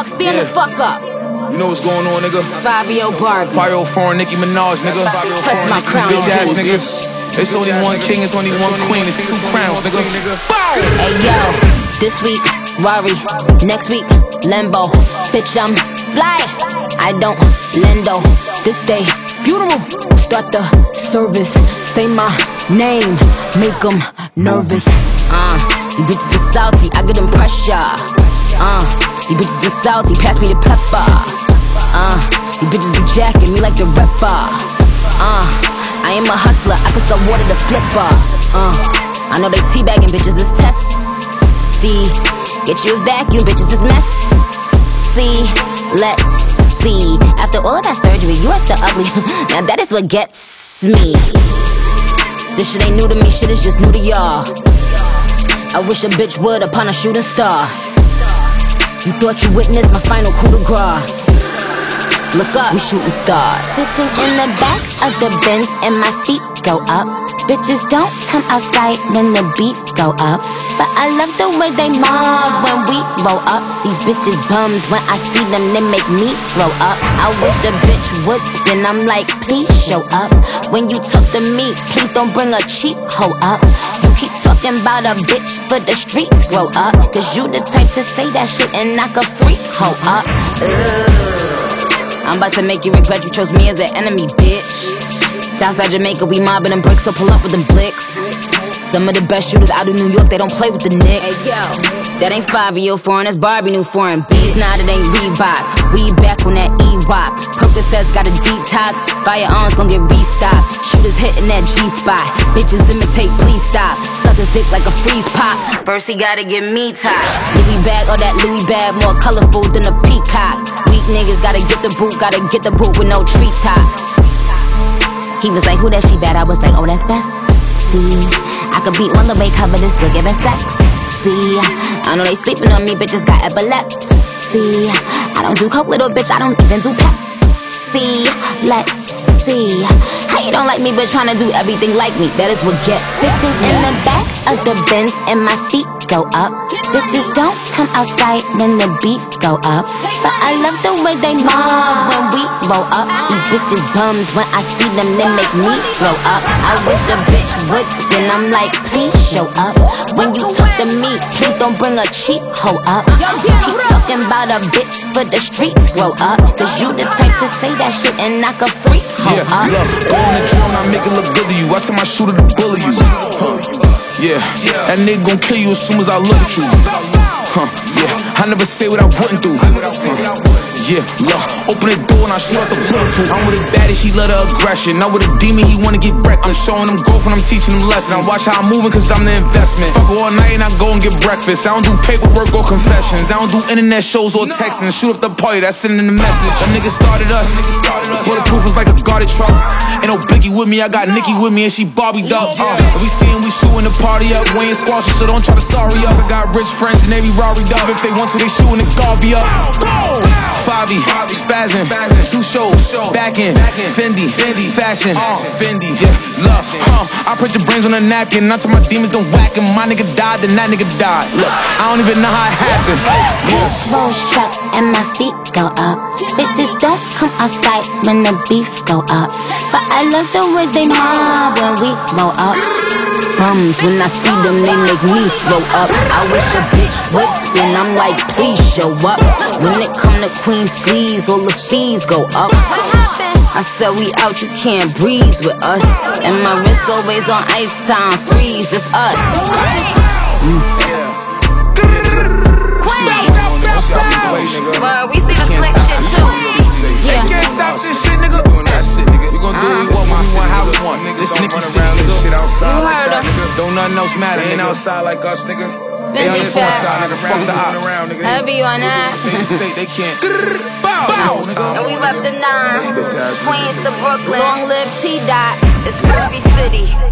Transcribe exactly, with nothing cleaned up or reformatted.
fuck, stand yeah. the fuck up. You know what's going on, nigga? Fabio Barbie. Fire foreign Nicki Minaj, nigga. Touch my crown, bitch ass niggas. It's only one king, it's only one queen, it's two crowns, nigga. Hey yo, this week, Rari. Next week, Lambo. Bitch, I'm fly. I don't lendo. This day, funeral. Start the service. Say my name. Make them nervous. Uh, you bitches are salty. I get them pressure. Uh, you bitches are salty. Pass me the pepper. Uh, you bitches be jacking me like the rapper. Uh, I am a hustler. I can sell water to flipper. Uh, I know they teabagging bitches is testy. Get you a vacuum, bitches is messy. Let's see. After all of that surgery, you are still ugly. Now that is what gets me. This shit ain't new to me, shit is just new to y'all. I wish a bitch would upon a shooting star. You thought you witnessed my final coup de grace. Look up, we shooting stars. Sitting in the back of the Benz and my feet go up. Bitches don't come outside when the beef go up. But I love the way they mob when we roll up. These bitches bums, when I see them, they make me throw up. I wish a bitch would spin, I'm like, please show up. When you talk to me, please don't bring a cheap hoe up. You keep talking about a bitch for the streets, grow up. Cause you the type to say that shit and knock a freak hoe up. Ugh. I'm about to make you regret you chose me as an enemy, bitch. Southside Jamaica, we mobbing them bricks, so pull up with them blicks. Some of the best shooters out of New York, they don't play with the Knicks. Hey, yo. That ain't Fabio foreign, that's Barbie new foreign. Bees, nah, that ain't Reebok. We back on that E-Wop. Percocets got a detox. Firearms gon' get restocked. Shooters hitting that G-spot. Bitches imitate, please stop. Suckers dick like a freeze pop. First he gotta get me top. Louis bag, all that Louis bag, more colorful than a peacock. Weak niggas gotta get the boot, gotta get the boot with no treetop. He was like, who that she bad? I was like, oh, that's bestie. I could be on the way, cover this, still giving sexy. I know they sleeping on me, bitches got epilepsy. I don't do coke, little bitch, I don't even do Pepsi. Let's see. How you don't like me, but trying to do everything like me? That is what gets. Sitting in the back of the Benz and my feet go up. Bitches don't come outside when the beef go up. But I love the way they mob when we roll up. These bitches bums, when I see them, they make me throw up. I wish a bitch would spin, I'm like, please show up. When you talk to me, please don't bring a cheap hoe up. You keep talking about a bitch for the streets, grow up. Cause you the type to say that shit and knock a freak hoe yeah, up. Look, on the drone, I make it look good to you. I tell my shooter to bully you. Huh. Yeah, that nigga gon' kill you as soon as I look at you. Huh, yeah, I never say what I wouldn't do. Huh. Yeah, look, open the door and I shoot out the bulletproof. I'm with a baddie, she love the aggression. Not with a demon, he wanna get wrecked. I'm showing them growth and I'm teaching them lessons. I watch how I'm moving cause I'm the investment. Fuck all night and I go and get breakfast. I don't do paperwork or confessions. I don't do internet shows or texting. Shoot up the party, that's sending the message. Them niggas started us. Bulletproof is like a guarded truck. Ain't no Biggie with me, I got Nicki with me and she Barbie'd up. Uh, we seeing we shooting the party up. We ain't squashing, so don't try to sorry us. I got rich friends and they be Rari up. If they want to, they shooting the Garvey up. Fabi, spazzing, two shows, back in, Fendi, Fendi, fashion, Fendi, yeah, love, huh? I put your brains on a napkin, not till my demons don't whack him. My nigga died, then that nigga died. Look, I don't even know how it happened. Yeah. Rolls truck and my feet go up. Bitches don't come outside when the beef go up. But I love the way they mob when we roll up. Bums, when I see them, they make me throw up. I wish a bitch would spin, I'm like, please show up. When it come to Queen Sleeves, all the fees go up. I said we out, you can't breeze with us. And my wrist always on ice time, freeze, it's us. Mm. Well, we see the slick shit too. Yeah. Can't stop this shit, nigga. We gon' do what we want, we want how we want, nigga. This nigga around this shit outside like that, nigga. Don't nothing else matter. Ain't outside like us, nigga. They on this one side, nigga. Fuck the op. Heavy on that. State, they can't. Bow, and we rep the nine. Queens to Brooklyn. Long live T-Dot. It's Ruby City.